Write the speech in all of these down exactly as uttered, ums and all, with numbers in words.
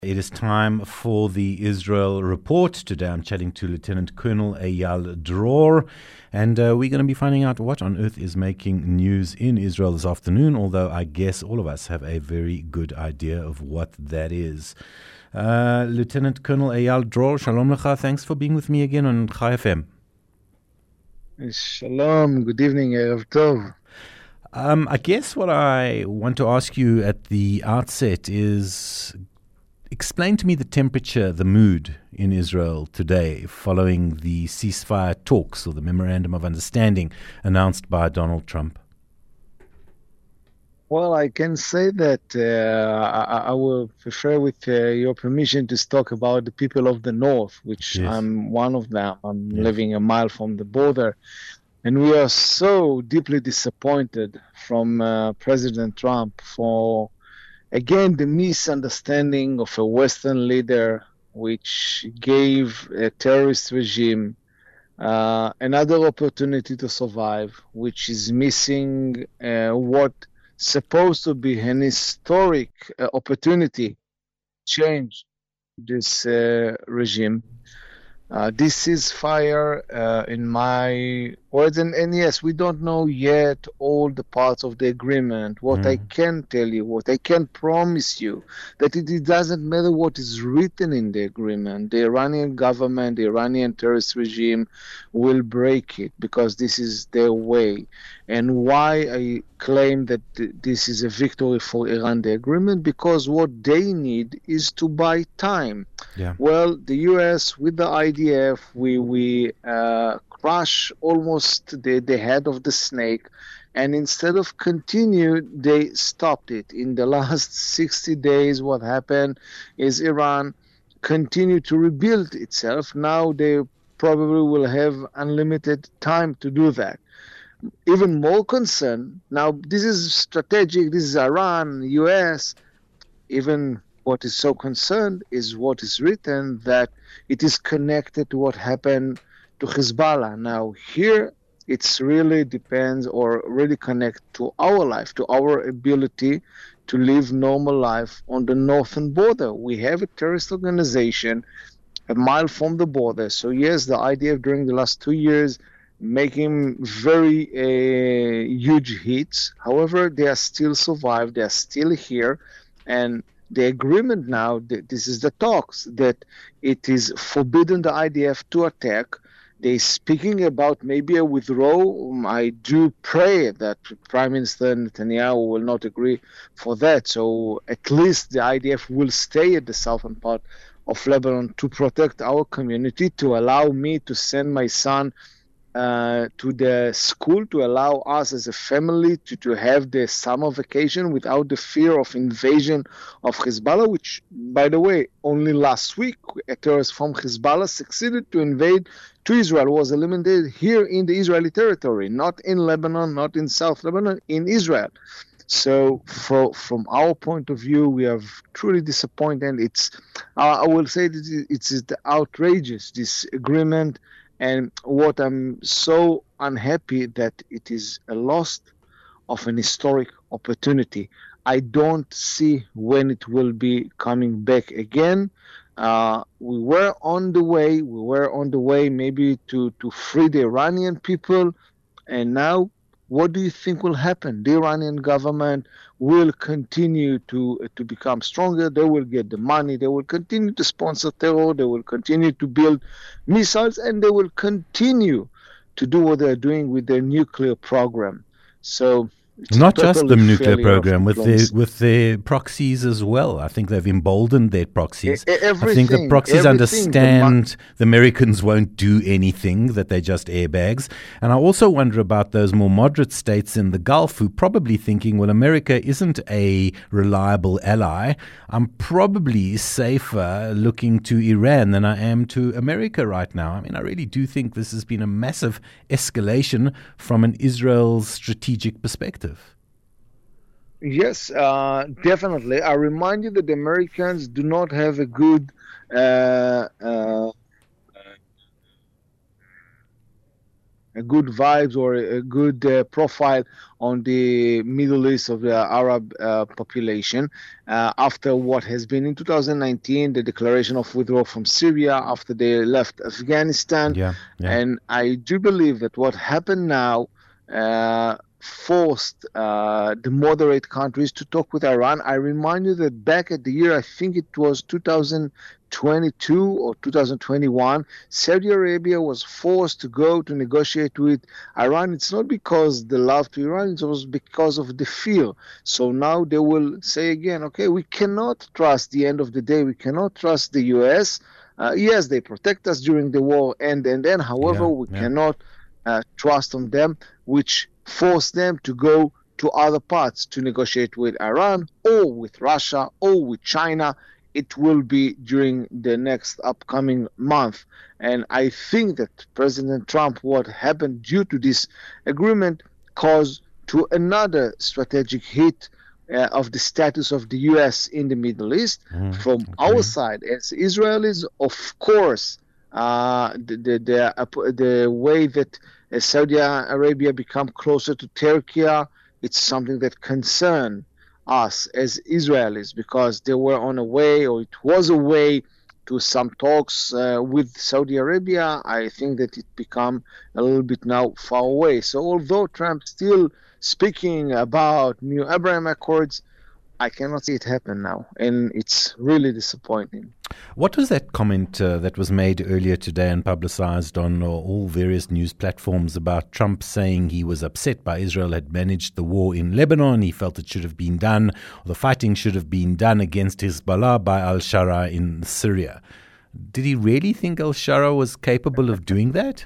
It is time for the Israel Report. Today I'm chatting to Lieutenant Colonel Eyal Dror, and uh, we're going to be finding out what on earth is making news in Israel this afternoon, although I guess all of us have a very good idea of what that is. Uh, Lieutenant Colonel Eyal Dror, Shalom Lecha. Thanks for being with me again on Chai F M. Shalom, good evening, Erev Tov. Um, I guess what I want to ask you at the outset is, explain to me the temperature, the mood in Israel today following the ceasefire talks or the memorandum of understanding announced by Donald Trump. Well, I can say that uh, I, I will prefer, with uh, your permission, to talk about the people of the North, which Yes. I'm one of them. I'm Yes. living a mile from the border. And we are so deeply disappointed from uh, President Trump for, again, the misunderstanding of a Western leader which gave a terrorist regime uh, another opportunity to survive, which is missing uh, what supposed to be an historic uh, opportunity to change this uh, regime. Uh, this is fire, uh, in my words, and, and yes, we don't know yet all the parts of the agreement. What Mm. I can tell you, what I can promise you, that it, it doesn't matter what is written in the agreement. The Iranian government, the Iranian terrorist regime will break it because this is their way. And why I claim that th- this is a victory for Iran, the agreement, because what they need is to buy time. Yeah. Well, the U S with the I D F, we we uh, crush almost the, the head of the snake, and instead of continue, they stopped it. In the last sixty days, what happened is Iran continued to rebuild itself. Now they probably will have unlimited time to do that. Even more concern, now this is strategic, this is Iran, U S, even what is so concerned is what is written, that it is connected to what happened to Hezbollah. Now here it's really depends or really connect to our life, to our ability to live normal life on the northern border. We have a terrorist organization a mile from the border. So yes, the I D F during the last two years making very uh, huge hits. However, they are still survived. They are still here. And the agreement now, th- this is the talks, that it is forbidden the I D F to attack. They're speaking about maybe a withdrawal. Um, I do pray that Prime Minister Netanyahu will not agree for that. So at least the I D F will stay at the southern part of Lebanon to protect our community, to allow me to send my son Uh, to the school, to allow us as a family to, to have the summer vacation without the fear of invasion of Hezbollah, which, by the way, only last week a terrorist from Hezbollah succeeded to invade to Israel, was eliminated here in the Israeli territory, not in Lebanon, not in South Lebanon, in Israel. So for, from our point of view, we are truly disappointed. It's, uh, I will say that it's, it's outrageous, this agreement. And what I'm so unhappy that it is a loss of an historic opportunity. I don't see when it will be coming back again. Uh, we were on the way, we were on the way maybe to, to free the Iranian people. And now, what do you think will happen? The Iranian government will continue to to become stronger. They will get the money. They will continue to sponsor terror. They will continue to build missiles, and they will continue to do what they're doing with their nuclear program. So it's Not just the totally nuclear failure of program, with their, diplomacy. with their proxies as well. I think they've emboldened their proxies. E- e- I think the everything, proxies everything, the mo- understand the Americans won't do anything, that they're just airbags. And I also wonder about those more moderate states in the Gulf who probably thinking, well, America isn't a reliable ally. I'm probably safer looking to Iran than I am to America right now. I mean, I really do think this has been a massive escalation from an Israel's strategic perspective. Yes, uh, definitely. I remind you that the Americans do not have a good uh, uh, a good vibes or a good uh, profile on the Middle East of the Arab uh, population uh, after what has been in two thousand nineteen, the declaration of withdrawal from Syria after they left Afghanistan. Yeah, yeah. And I do believe that what happened now uh, forced uh, the moderate countries to talk with Iran. I remind you that back at the year, I think it was two thousand twenty-two or two thousand twenty-one, Saudi Arabia was forced to go to negotiate with Iran. It's not because they love to Iran, it was because of the fear. So now they will say again, okay, we cannot trust the end of the day, we cannot trust the U S. Uh, yes, they protect us during the war, and and then, however, Yeah, we yeah. cannot uh, trust on them, which force them to go to other parts to negotiate with Iran or with Russia or with China. It will be during the next upcoming month. And I think that President Trump, what happened due to this agreement, caused to another strategic hit uh, of the status of the U S in the Middle East. Mm, From okay. our side, as Israelis, of course, uh, the, the, the, uh, the way that uh, Saudi Arabia become closer to Turkey, it's something that concerns us as Israelis, because they were on a way, or it was a way, to some talks uh, with Saudi Arabia. I think that it become a little bit now far away. So although Trump still speaking about new Abraham Accords, I cannot see it happen now, and it's really disappointing. What was that comment uh, that was made earlier today and publicized on uh, all various news platforms about Trump saying he was upset by Israel had managed the war in Lebanon? He felt it should have been done, or the fighting should have been done against Hezbollah by al-Shara in Syria. Did he really think al-Shara was capable of doing that?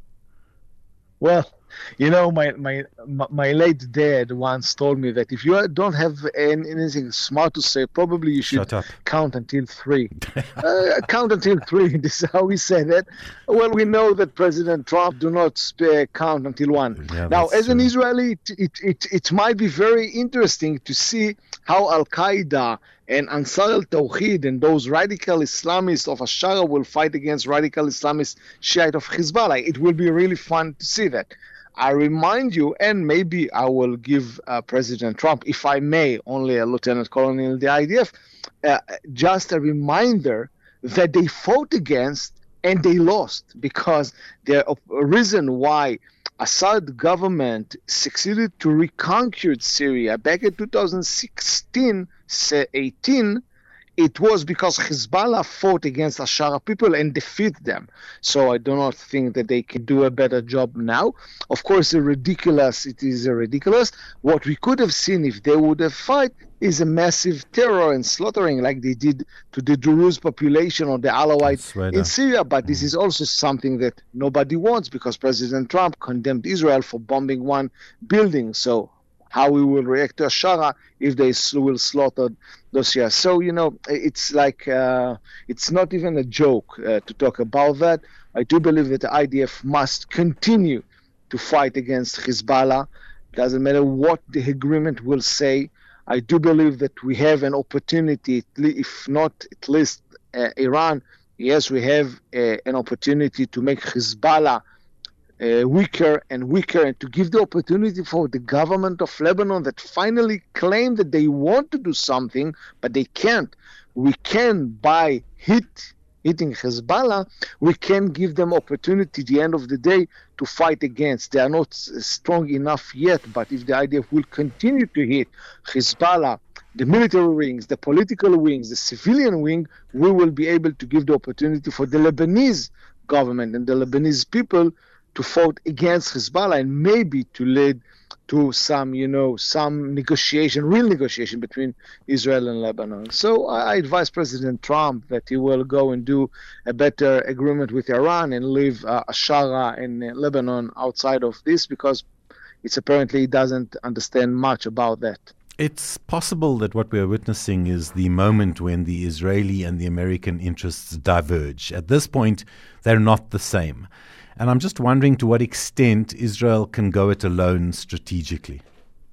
Well, you know, my, my my late dad once told me that if you don't have anything smart to say, probably you should Shut up. count until three. uh, count until three. This is how he said it. Well, we know that President Trump do not spare count until one. Yeah, now, that's as an true. Israeli, it, it, it, it might be very interesting to see how Al-Qaeda and Ansar al-Tawhid and those radical Islamists of al-Shara will fight against radical Islamist Shiite of Hezbollah. It will be really fun to see that. I remind you, and maybe I will give uh, President Trump, if I may, only a lieutenant colonel in the I D F, uh, just a reminder that they fought against and they lost, because the reason why Assad government succeeded to reconquer Syria back in two thousand sixteen eighteen, it was because Hezbollah fought against al-Shara people and defeated them. So I do not think that they can do a better job now. Of course, it's ridiculous. It is ridiculous. What we could have seen if they would have fought is a massive terror and slaughtering like they did to the Druze population or the Alawites in Syria. But this is also something that nobody wants, because President Trump condemned Israel for bombing one building. So how we will react to al-Shara if they will slaughter those years. So, you know, it's like, uh, it's not even a joke uh, to talk about that. I do believe that the I D F must continue to fight against Hezbollah. Doesn't matter what the agreement will say. I do believe that we have an opportunity, if not at least uh, Iran, yes, we have uh, an opportunity to make Hezbollah Uh, weaker and weaker, and to give the opportunity for the government of Lebanon that finally claim that they want to do something, but they can't. We can, by hit, hitting Hezbollah, we can give them opportunity at the end of the day to fight against. They are not strong enough yet, but if the I D F will continue to hit Hezbollah, the military wings, the political wings, the civilian wing, we will be able to give the opportunity for the Lebanese government and the Lebanese people to fight against Hezbollah, and maybe to lead to some, you know, some negotiation, real negotiation between Israel and Lebanon. So I advise President Trump that he will go and do a better agreement with Iran and leave uh, al-Shara and uh, Lebanon outside of this, because it's apparently he doesn't understand much about that. It's possible that what we are witnessing is the moment when the Israeli and the American interests diverge. At this point, they're not the same. And I'm just wondering to what extent Israel can go it alone strategically.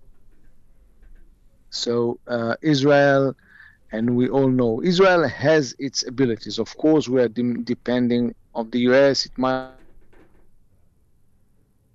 So uh, Israel, and we all know, Israel has its abilities. Of course, we are de- depending on the U S. It might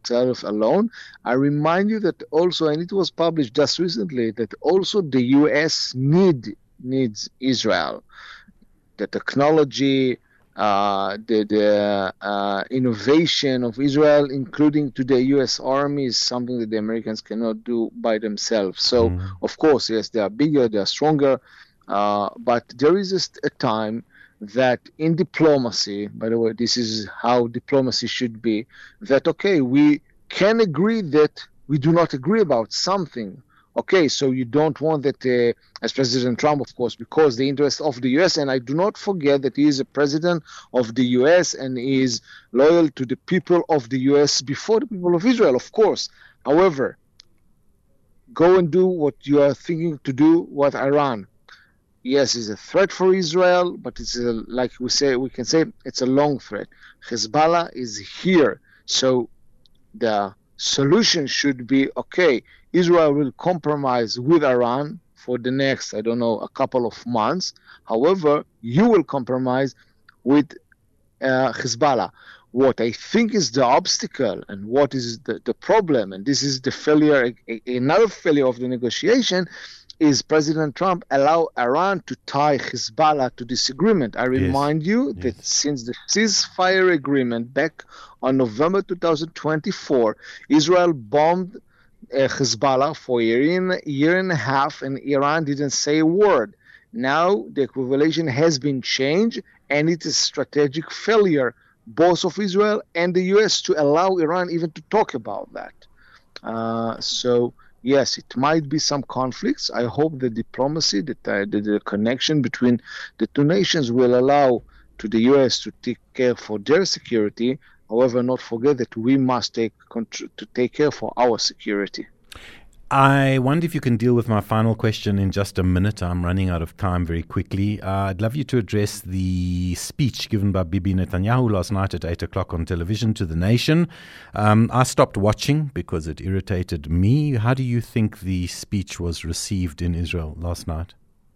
itself alone. I remind you that also, and it was published just recently, that also the U S need needs Israel. The technology, uh, the, the uh, innovation of Israel, including to the U S Army, is something that the Americans cannot do by themselves. So, mm. of course, yes, they are bigger, they are stronger, uh, but there is just a time that in diplomacy, by the way, this is how diplomacy should be, that, okay, we can agree that we do not agree about something. Okay, so you don't want that, uh, as President Trump, of course, because the interest of the U S, and I do not forget that he is a president of the U S and he is loyal to the people of the U S before the people of Israel, of course. However, go and do what you are thinking to do, what Iran. Yes, it's a threat for Israel, but it's a, like we say, we can say it's a long threat. Hezbollah is here, so the solution should be, okay, Israel will compromise with Iran for the next, I don't know, a couple of months. However, you will compromise with uh, Hezbollah. What I think is the obstacle and what is the, the problem, and this is the failure, a, a, another failure of the negotiation, is President Trump allow Iran to tie Hezbollah to this agreement. I remind yes. you that yes. since the ceasefire agreement back on November two thousand twenty-four, Israel bombed uh, Hezbollah for a year, a year and a half, and Iran didn't say a word. Now the equivalation has been changed, and it is strategic failure, both of Israel and the U S, to allow Iran even to talk about that. Uh, so... Yes, it might be some conflicts. I hope the diplomacy, that uh, the, the connection between the two nations will allow to the U S to take care for their security. However, not forget that we must take to take care for our security. I wonder if you can deal with my final question in just a minute. I'm running out of time very quickly. Uh, I'd love you to address the speech given by Bibi Netanyahu last night at eight o'clock on television to the nation. Um, I stopped watching because it irritated me. How do you think the speech was received in Israel last night?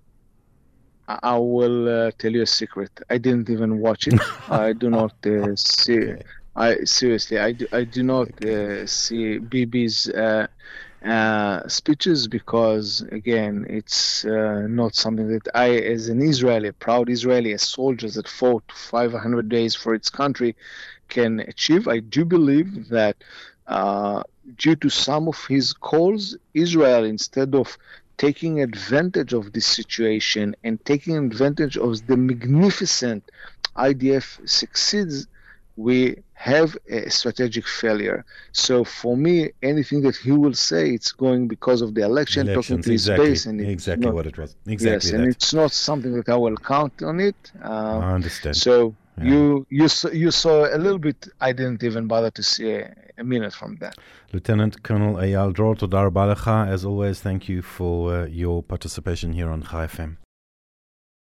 I will uh, tell you a secret. I didn't even watch it. I do not uh, see. Okay. I seriously, I do, I do not uh, see Bibi's Uh, Uh, speeches because, again, it's uh, not something that I, as an Israeli, a proud Israeli, a soldier that fought five hundred days for its country, can achieve. I do believe that uh, due to some of his calls, Israel, instead of taking advantage of this situation and taking advantage of the magnificent I D F succeeds, we have a strategic failure. So for me, anything that he will say, it's going because of the election, Elections, talking to his exactly, base. And exactly not, what it was. Exactly yes, that. and it's not something that I will count on it. Um, I understand. So yeah. you you saw, you saw a little bit, I didn't even bother to see a, a minute from that. Lieutenant Colonel Eyal Dror, Toda Rabba Lecha. As always, thank you for uh, your participation here on Chai F M.